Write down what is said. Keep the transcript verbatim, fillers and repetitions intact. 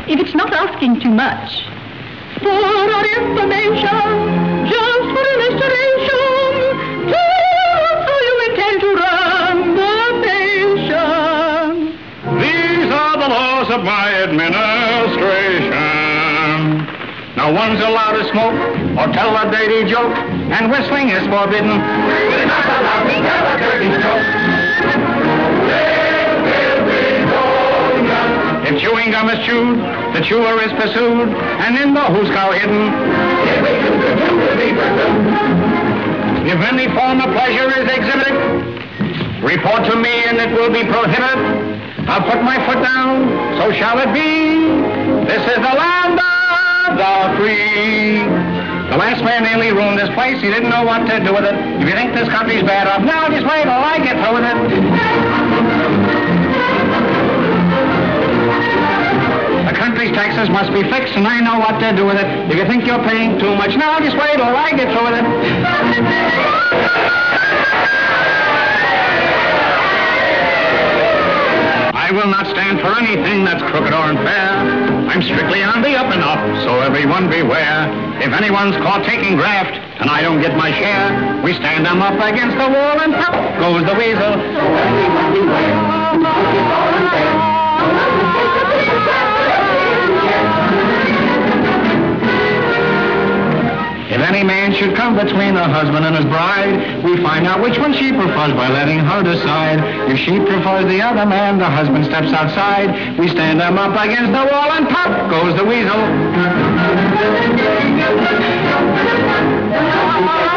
if it's not asking too much. For our information, just for illustration, tell us how you intend to run the nation. These are the laws of my administration. No one's allowed to smoke or tell a dirty joke, and whistling is forbidden. We're not allowed to tell a dirty joke. There will be no none. If chewing gum is chewed, the chewer is pursued, and in the hoosgow hidden. If we do the chew will be pursued. If any form of pleasure is exhibited, report to me and it will be prohibited. I'll put my foot down, so shall it be. This is the land of the free. The last man nearly ruined this place. He didn't know what to do with it. If you think this country's bad off, now just wait till I get through with it. The country's taxes must be fixed, and I know what to do with it. If you think you're paying too much, now just wait till I get through with it. I will not stand for anything that's crooked or unfair. I'm strictly on the up and up, so everyone beware. If anyone's caught taking graft and I don't get my share, we stand them up against the wall and pop goes the weasel. So everyone beware. If any man should come between a husband and his bride, we find out which one she prefers by letting her decide. If she prefers the other man, the husband steps outside. We stand them up against the wall and pop goes the weasel.